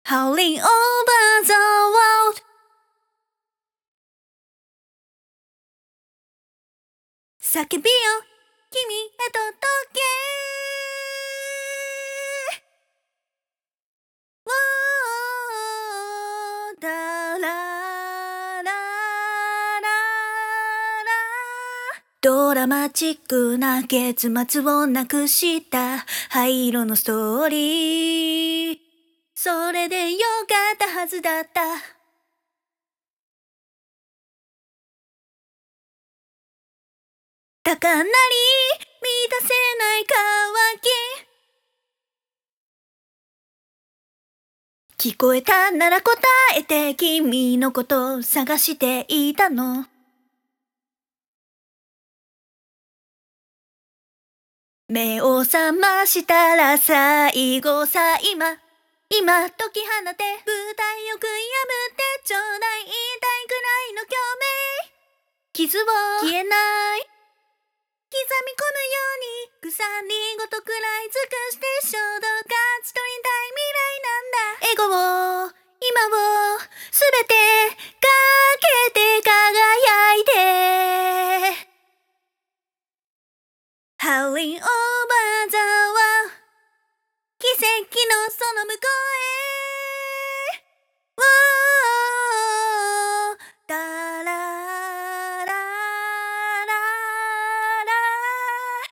Howling over the world 叫びよ君へと届け Whoa, だらららドラマチックな結末をなくした灰色のストーリーそれでよかったはずだった高鳴り満たせない渇き聞こえたなら答えて君のこと探していたの目を覚ましたら最後さ今解き放て舞台を食い破ってちょうだい言いたいくらいの共鳴傷を消えない刻み込むように鎖ごと食らい尽くして衝動勝ち取りたい未来なんだエゴを今をすべてかけて輝いて Howling over the world 奇跡のその向こうへ